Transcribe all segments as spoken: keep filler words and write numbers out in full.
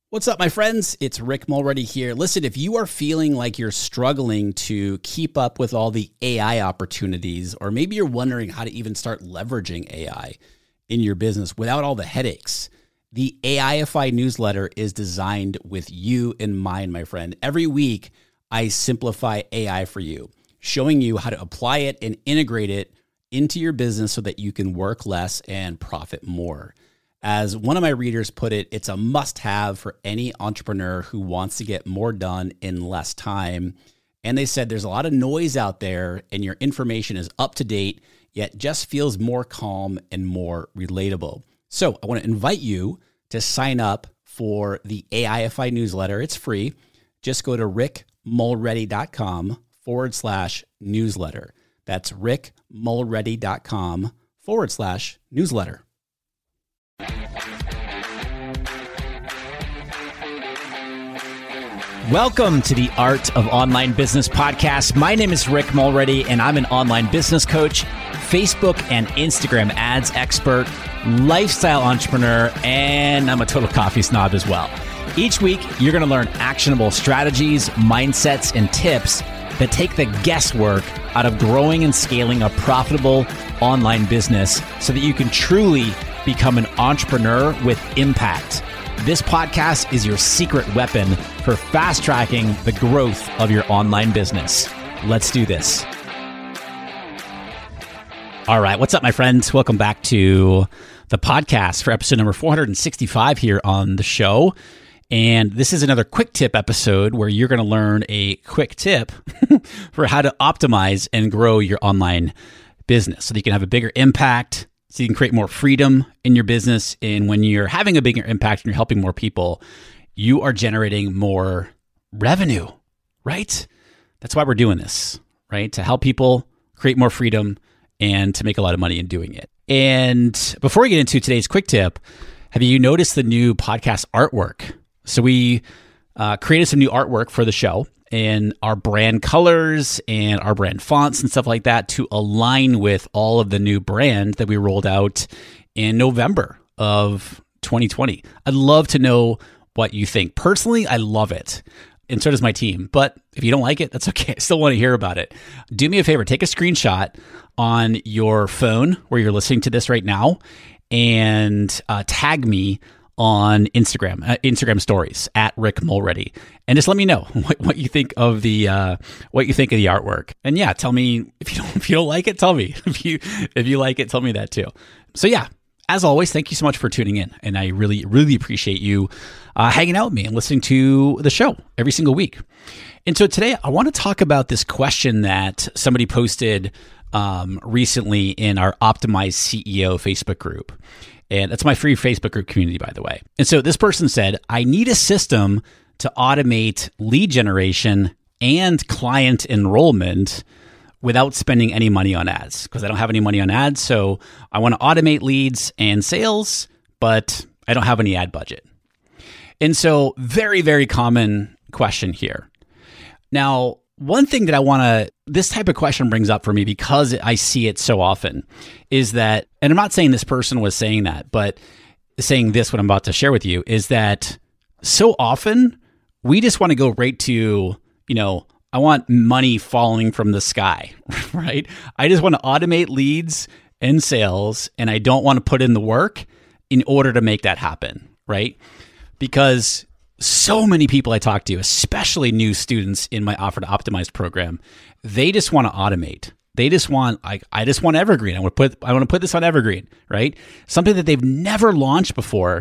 What's up, my friends? It's Rick Mulready here. Listen, if you are feeling like you're struggling to keep up with all the A I opportunities, or maybe you're wondering how to even start leveraging A I in your business without all the headaches, the A I F I newsletter is designed with you in mind, my friend. Every week, I simplify A I for you, showing you how to apply it and integrate it into your business so that you can work less and profit more. As one of my readers put it, it's a must-have for any entrepreneur who wants to get more done in less time. And they said there's a lot of noise out there and your information is up to date, yet just feels more calm and more relatable. So I want to invite you to sign up for the A I F I newsletter. It's free. Just go to rickmulready.com forward slash newsletter. That's rickmulready.com forward slash newsletter. Welcome to the Art of Online Business podcast. My name is Rick Mulready, and I'm an online business coach, Facebook and Instagram ads expert, lifestyle entrepreneur, and I'm a total coffee snob as well. Each week, you're going to learn actionable strategies, mindsets, and tips that take the guesswork out of growing and scaling a profitable online business so that you can truly become an entrepreneur with impact. This podcast is your secret weapon for fast-tracking the growth of your online business. Let's do this. All right, what's up, my friends? Welcome back to the podcast for episode number four hundred sixty-five here on the show. And this is another quick tip episode where you're going to learn a quick tip for how to optimize and grow your online business so that you can have a bigger impact, so you can create more freedom in your business. And when you're having a bigger impact and you're helping more people, you are generating more revenue, right? That's why we're doing this, right? To help people create more freedom and to make a lot of money in doing it. And before we get into today's quick tip, have you noticed the new podcast artwork? So we uh, created some new artwork for the show and our brand colors and our brand fonts and stuff like that to align with all of the new brand that we rolled out in November of twenty twenty. I'd love to know what you think. Personally, I love it. And so does my team. But if you don't like it, that's okay. I still want to hear about it. Do me a favor, take a screenshot on your phone where you're listening to this right now and uh, tag me on Instagram, uh, Instagram stories at Rick Mulready, and just let me know what, what you think of the uh, what you think of the artwork. And yeah, tell me if you don't if you don't like it, tell me if you if you like it, tell me that too. So yeah, as always, thank you so much for tuning in, and I really really appreciate you uh, hanging out with me and listening to the show every single week. And so today, I want to talk about this question that somebody posted um, recently in our Optimize C E O Facebook group. And that's my free Facebook group community, by the way. And so this person said, I need a system to automate lead generation and client enrollment without spending any money on ads, because I don't have any money on ads. So I want to automate leads and sales, but I don't have any ad budget. And so very, very common question here. Now, one thing that I want to, this type of question brings up for me because I see it so often is that, and I'm not saying this person was saying that, but saying this, what I'm about to share with you, is that so often we just want to go right to, you know, I want money falling from the sky, right? I just want to automate leads and sales, and I don't want to put in the work in order to make that happen, right? Because so many people I talk to, especially new students in my Offer to Optimize program, they just want to automate. They just want, like, I just want Evergreen. I want to put, I want to put this on Evergreen, right? Something that they've never launched before,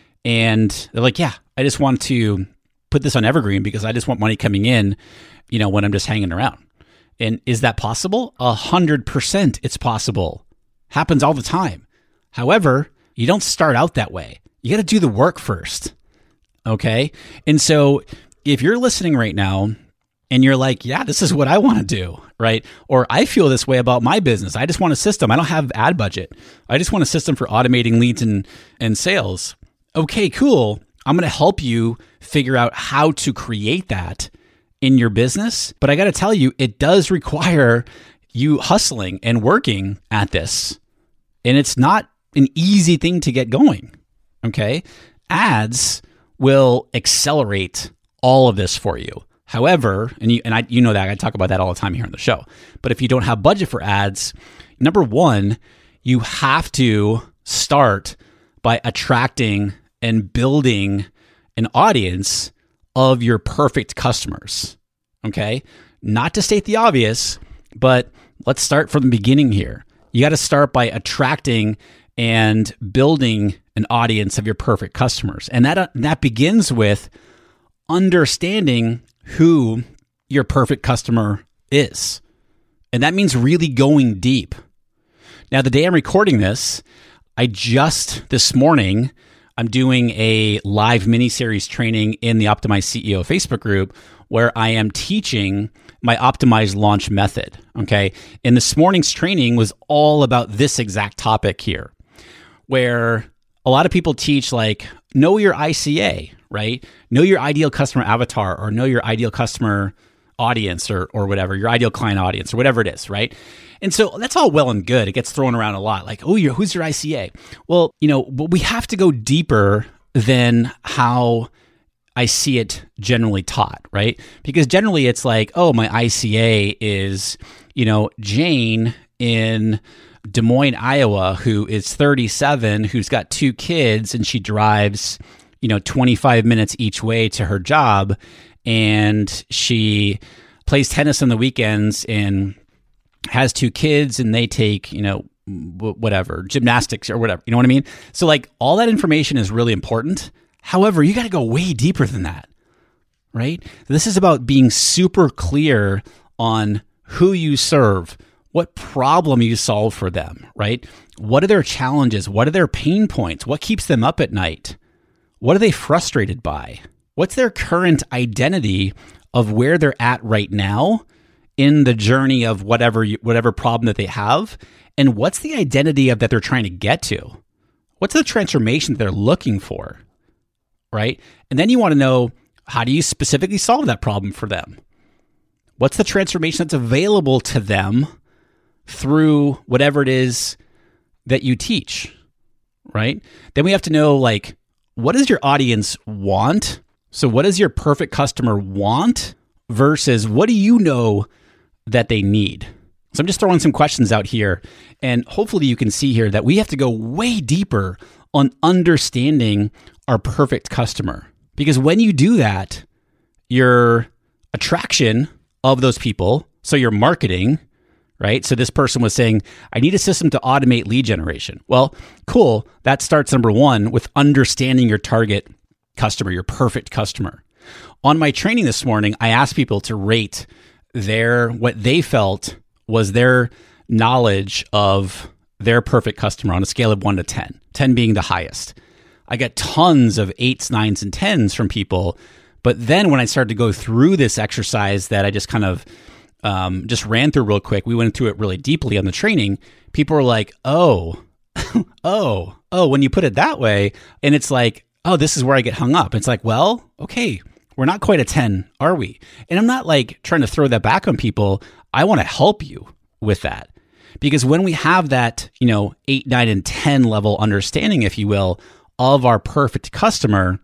and they're like, yeah, I just want to put this on Evergreen because I just want money coming in, you know, when I'm just hanging around. And is that possible? A hundred percent, it's possible. Happens all the time. However, you don't start out that way. You got to do the work first. Okay. And so if you're listening right now and you're like, yeah, this is what I want to do, right? Or I feel this way about my business. I just want a system. I don't have ad budget. I just want a system for automating leads and, and sales. Okay, cool. I'm going to help you figure out how to create that in your business. But I got to tell you, it does require you hustling and working at this. And it's not an easy thing to get going. Okay. Ads will accelerate all of this for you. However, and you and I, you know that I talk about that all the time here on the show. But if you don't have budget for ads, number one, you have to start by attracting and building an audience of your perfect customers. Okay, not to state the obvious, but let's start from the beginning here. You got to start by attracting and building an audience of your perfect customers, and that uh, that begins with understanding who your perfect customer is. And that means really going deep. Now, the day I'm recording this, I just this morning, I'm doing a live mini-series training in the Optimized C E O Facebook group where I am teaching my optimized launch method. Okay. And this morning's training was all about this exact topic here, where a lot of people teach like, know your I C A, right? Know your ideal customer avatar, or know your ideal customer audience, or or whatever, your ideal client audience, or whatever it is, right? And so that's all well and good. It gets thrown around a lot, like, oh, you're, who's your I C A? Well, you know, but we have to go deeper than how I see it generally taught, right? Because generally it's like, oh, my I C A is, you know, Jane in Des Moines, Iowa, who is thirty-seven, who's got two kids, and she drives, you know, twenty-five minutes each way to her job, and she plays tennis on the weekends and has two kids, and they take, you know, whatever, gymnastics or whatever, you know what I mean? So like all that information is really important. However, you got to go way deeper than that, right? This is about being super clear on who you serve, what problem you solve for them, right? What are their challenges? What are their pain points? What keeps them up at night? What are they frustrated by? What's their current identity of where they're at right now in the journey of whatever you, whatever problem that they have? And what's the identity of that they're trying to get to? What's the transformation that they're looking for, right? And then you want to know, how do you specifically solve that problem for them? What's the transformation that's available to them through whatever it is that you teach, right? Then we have to know, like, what does your audience want? So what does your perfect customer want versus what do you know that they need? So I'm just throwing some questions out here, and hopefully you can see here that we have to go way deeper on understanding our perfect customer. Because when you do that, your attraction of those people, so your marketing, right? So this person was saying, I need a system to automate lead generation. Well, cool. That starts number one with understanding your target customer, your perfect customer. On my training this morning, I asked people to rate their, what they felt was their knowledge of their perfect customer on a scale of one to ten, ten being the highest. I got tons of eights, nines, and tens from people. But then when I started to go through this exercise that I just kind of um, just ran through real quick, we went through it really deeply on the training. People were like, oh, oh, oh, when you put it that way, and it's like, oh, this is where I get hung up. It's like, well, okay, we're not quite a ten, are we? And I'm not like trying to throw that back on people. I want to help you with that. Because when we have that, you know, eight, nine, and ten level understanding, if you will, of our perfect customer,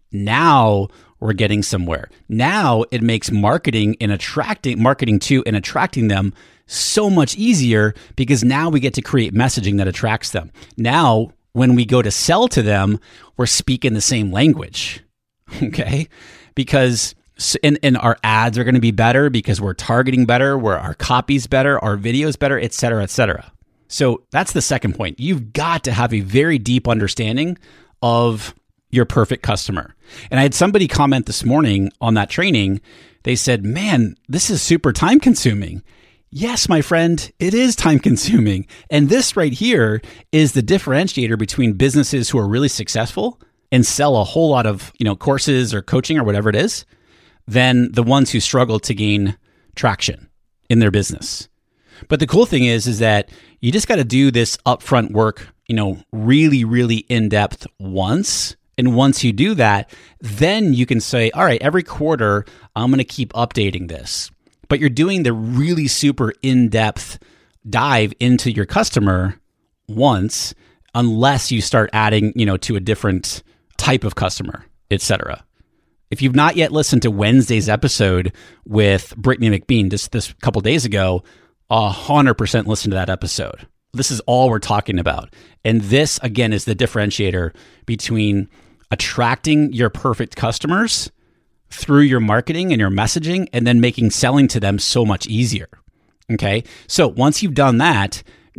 now we're getting somewhere. Now it makes marketing and attracting marketing to and attracting them so much easier, because now we get to create messaging that attracts them. Now, when we go to sell to them, we're speaking the same language. Okay? Because and, and our ads are going to be better because we're targeting better, where our copy's better, our video's better, et cetera, et cetera. So that's the second point. You've got to have a very deep understanding of your perfect customer. And I had somebody comment this morning on that training. They said, man, this is super time consuming. Yes, my friend, it is time consuming. And this right here is the differentiator between businesses who are really successful and sell a whole lot of, you know, courses or coaching or whatever it is, than the ones who struggle to gain traction in their business. But the cool thing is, is that you just got to do this upfront work, you know, really, really in depth once. And once you do that, then you can say, all right, every quarter, I'm going to keep updating this. But you're doing the really super in-depth dive into your customer once, unless you start adding, you know, to a different type of customer, et cetera. If you've not yet listened to Wednesday's episode with Brittany McBean, just this couple days ago, one hundred percent listen to that episode. This is all we're talking about. And this, again, is the differentiator between attracting your perfect customers through your marketing and your messaging, and then making selling to them so much easier. Okay. So once you've done that,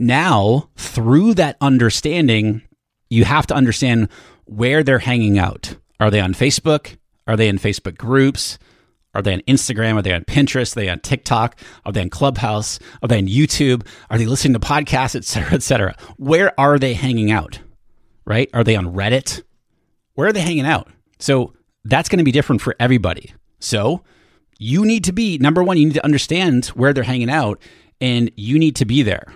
now through that understanding, you have to understand where they're hanging out. Are they on Facebook? Are they in Facebook groups? Are they on Instagram? Are they on Pinterest? Are they on TikTok? Are they on Clubhouse? Are they on YouTube? Are they listening to podcasts, et cetera, et cetera? Where are they hanging out, right? Are they on Reddit? Where are they hanging out? So that's going to be different for everybody. So you need to be, number one, you need to understand where they're hanging out, and you need to be there.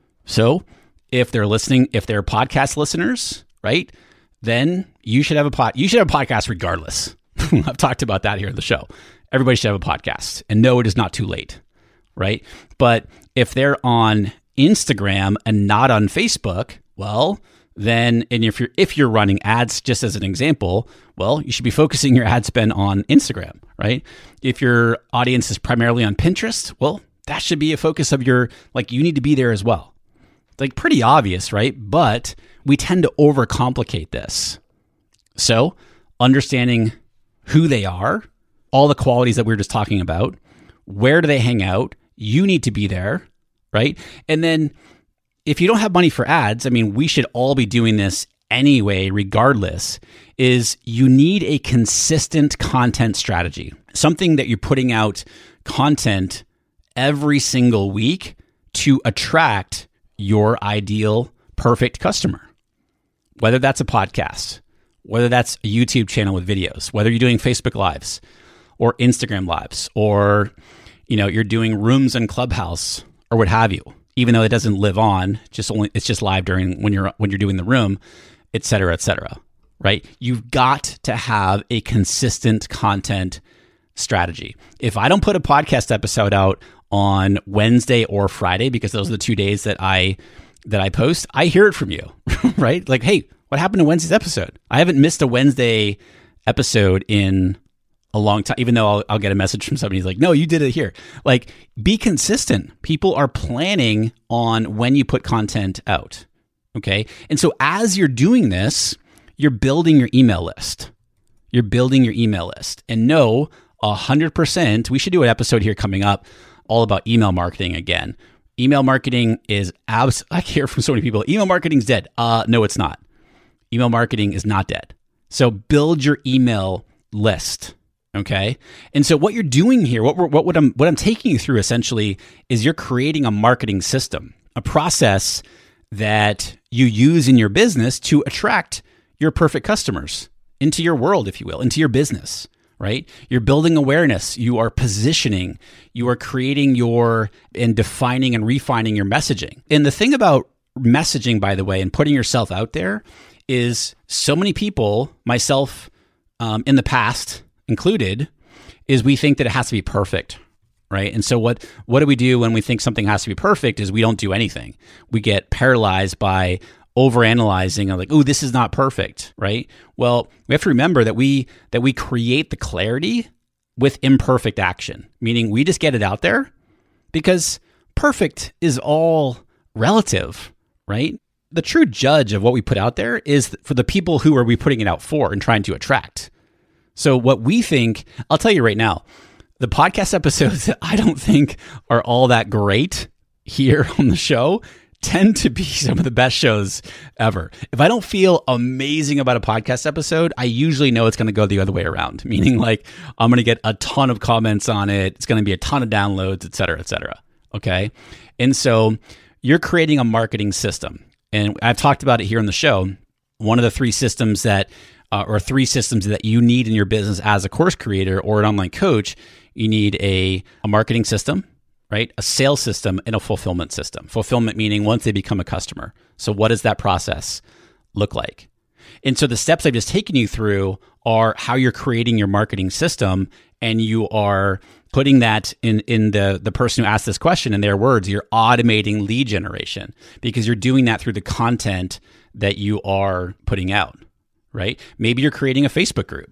So if they're listening, if they're podcast listeners, right, then you should have a pod, you should have a podcast regardless. I've talked about that here on the show. Everybody should have a podcast, and no, it is not too late, right? But if they're on Instagram and not on Facebook, well, then, and if you're if you're running ads, just as an example, well, you should be focusing your ad spend on Instagram, right? If your audience is primarily on Pinterest, well, that should be a focus of your, like, you need to be there as well. Like, pretty obvious, right? But we tend to overcomplicate this. So understanding who they are, all the qualities that we were just talking about, where do they hang out? You need to be there, right? And then if you don't have money for ads, I mean, we should all be doing this anyway, regardless, is you need a consistent content strategy, something that you're putting out content every single week to attract your ideal perfect customer, whether that's a podcast, whether that's a YouTube channel with videos, whether you're doing Facebook Lives or Instagram Lives, or, you know, you're doing rooms in Clubhouse or what have you, even though it doesn't live on, just only it's just live during when you're when you're doing the room, et cetera, et cetera, right? You've got to have a consistent content strategy. If I don't put a podcast episode out on Wednesday or Friday, because those are the two days that I that I post, I hear it from you, right? Like, hey, what happened to Wednesday's episode? I haven't missed a Wednesday episode in a long time, even though I'll, I'll get a message from somebody who's like, no, you did it here. Like, be consistent. People are planning on when you put content out. Okay. And so as you're doing this, you're building your email list. You're building your email list. And no, a hundred percent, we should do an episode here coming up all about email marketing again. Email marketing is abs- I hear from so many people, email marketing's dead. Uh, no, it's not. Email marketing is not dead. So build your email list. Okay. And so what you're doing here, what we're, what, what I'm, what I'm taking you through essentially is you're creating a marketing system, a process that you use in your business to attract your perfect customers into your world, if you will, into your business, right? You're building awareness. You are positioning, you are creating your and defining and refining your messaging. And the thing about messaging, by the way, and putting yourself out there is so many people, myself um, in the past included, is we think that it has to be perfect, right? And so what what do we do when we think something has to be perfect is we don't do anything. We get paralyzed by overanalyzing and like, oh, this is not perfect, right? Well, we have to remember that we that we create the clarity with imperfect action, meaning we just get it out there because perfect is all relative, right? The true judge of what we put out there is for the people who are we putting it out for and trying to attract. So what we think, I'll tell you right now, the podcast episodes that I don't think are all that great here on the show tend to be some of the best shows ever. If I don't feel amazing about a podcast episode, I usually know it's going to go the other way around, meaning like I'm going to get a ton of comments on it. It's going to be a ton of downloads, et cetera, et cetera. Okay. And so you're creating a marketing system. And I've talked about it here on the show. One of the three systems that Uh, or three systems that you need in your business as a course creator or an online coach, you need a, a marketing system, right? A sales system and a fulfillment system. Fulfillment meaning once they become a customer. So what does that process look like? And so the steps I've just taken you through are how you're creating your marketing system, and you are putting that in, in the, the person who asked this question in their words. You're automating lead generation because you're doing that through the content that you are putting out. Right? Maybe you're creating a Facebook group.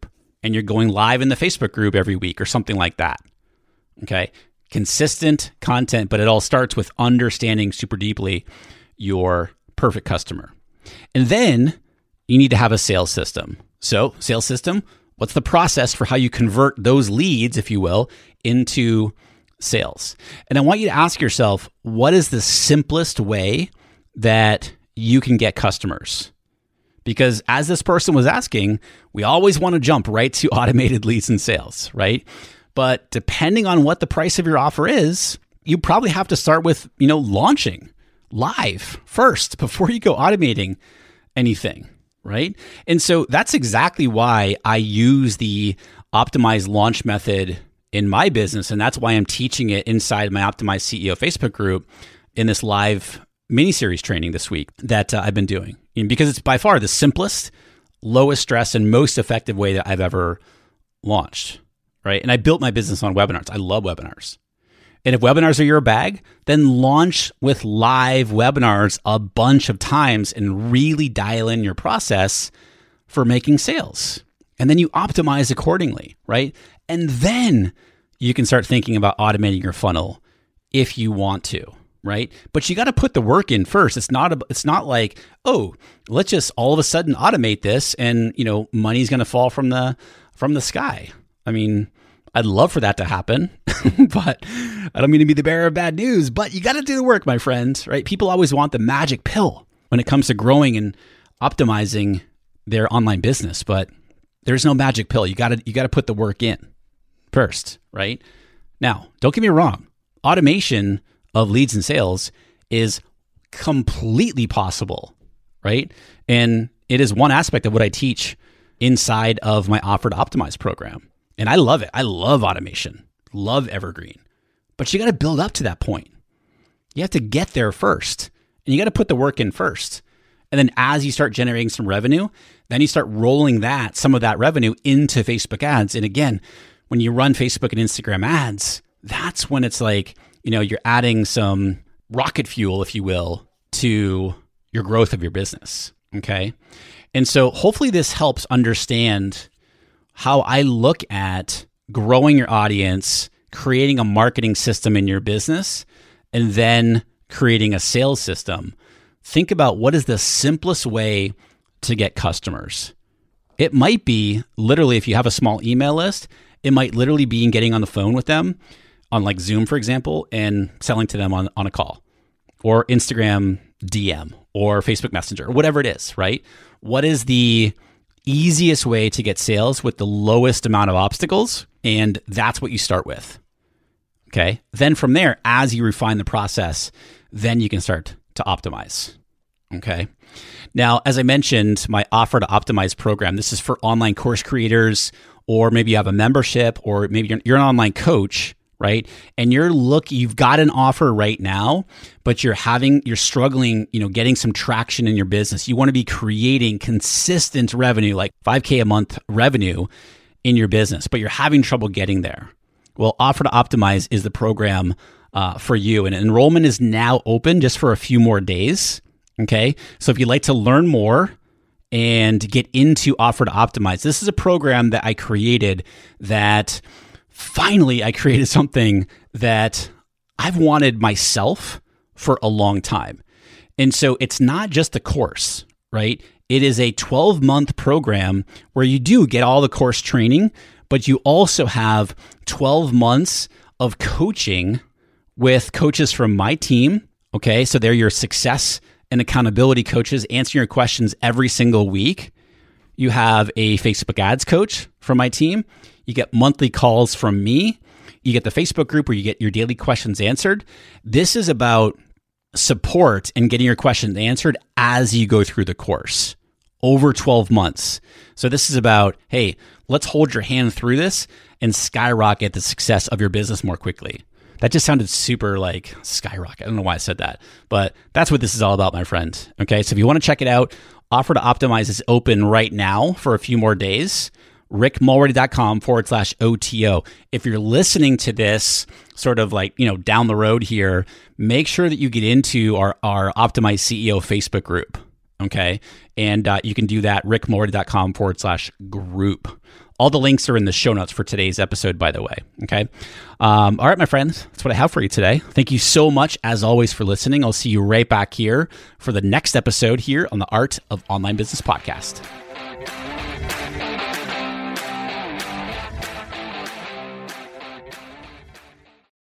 and you're going live in the Facebook group every week or something like that. Okay. Consistent content, but it all starts with understanding super deeply your perfect customer. And then you need to have a sales system. So, sales system, what's the process for how you convert those leads, if you will, into sales? And I want you to ask yourself, what is the simplest way that you can get customers? Because as this person was asking, we always want to jump right to automated leads and sales, right? But depending on what the price of your offer is, you probably have to start with, you know, launching live first before you go automating anything, right? And so that's exactly why I use the optimized launch method in my business. And that's why I'm teaching it inside my Optimized C E O Facebook group in this live mini-series training this week that uh, I've been doing. And because it's by far the simplest, lowest stress, and most effective way that I've ever launched, right? And I built my business on webinars. I love webinars. And if webinars are your bag, then launch with live webinars a bunch of times and really dial in your process for making sales. And then you optimize accordingly, right? And then you can start thinking about automating your funnel if you want to, right? But you got to put the work in first. It's not a, it's not like, oh, let's just all of a sudden automate this and, you know, money's going to fall from the from the sky. I mean, I'd love for that to happen, but I don't mean to be the bearer of bad news, but you got to do the work, my friends, right? People always want the magic pill when it comes to growing and optimizing their online business, but there's no magic pill. You got to you got to put the work in first, right? Now, don't get me wrong. Automation of leads and sales is completely possible, right? And it is one aspect of what I teach inside of my Offer to Optimize program. And I love it. I love automation, love Evergreen, but you got to build up to that point. You have to get there first, and you got to put the work in first. And then as you start generating some revenue, then you start rolling that, some of that revenue into Facebook ads. And again, when you run Facebook and Instagram ads, that's when it's like, you know, you're adding some rocket fuel, if you will, to your growth of your business. Okay. And so hopefully this helps understand how I look at growing your audience, creating a marketing system in your business, and then creating a sales system. Think about what is the simplest way to get customers. It might be literally, if you have a small email list, it might literally be in getting on the phone with them on like Zoom, for example, and selling to them on, on a call or Instagram D M or Facebook Messenger or whatever it is, right? What is the easiest way to get sales with the lowest amount of obstacles? And that's what you start with. Okay. Then from there, as you refine the process, then you can start to optimize. Okay. Now, as I mentioned, my Offer to Optimize program, this is for online course creators, or maybe you have a membership, or maybe you're, you're an online coach, right? And you're look, you've got an offer right now, but you're having, you're struggling, you know, getting some traction in your business. You want to be creating consistent revenue, like five K a month revenue in your business, but you're having trouble getting there. Well, Offer to Optimize is the program uh, for you. And enrollment is now open just for a few more days. Okay. So if you'd like to learn more and get into Offer to Optimize, this is a program that I created that finally I created something that I've wanted myself for a long time. And so it's not just a course, right? It is a twelve month program where you do get all the course training, but you also have twelve months of coaching with coaches from my team. Okay. So they're your success and accountability coaches answering your questions every single week. You have a Facebook ads coach from my team. You get monthly calls from me. You get the Facebook group where you get your daily questions answered. This is about support and getting your questions answered as you go through the course over twelve months. So this is about, hey, let's hold your hand through this and skyrocket the success of your business more quickly. That just sounded super like skyrocket. I don't know why I said that, but that's what this is all about, my friend. Okay, so if you want to check it out, Offer to Optimize is open right now for a few more days. rickmulready.com forward slash OTO. If you're listening to this sort of like, you know, down the road here, make sure that you get into our, our Optimized C E O Facebook group. Okay. And uh, you can do that, rickmulready.com forward slash group. All the links are in the show notes for today's episode, by the way. Okay. Um, all right, my friends, that's what I have for you today. Thank you so much, as always, for listening. I'll see you right back here for the next episode here on the Art of Online Business podcast.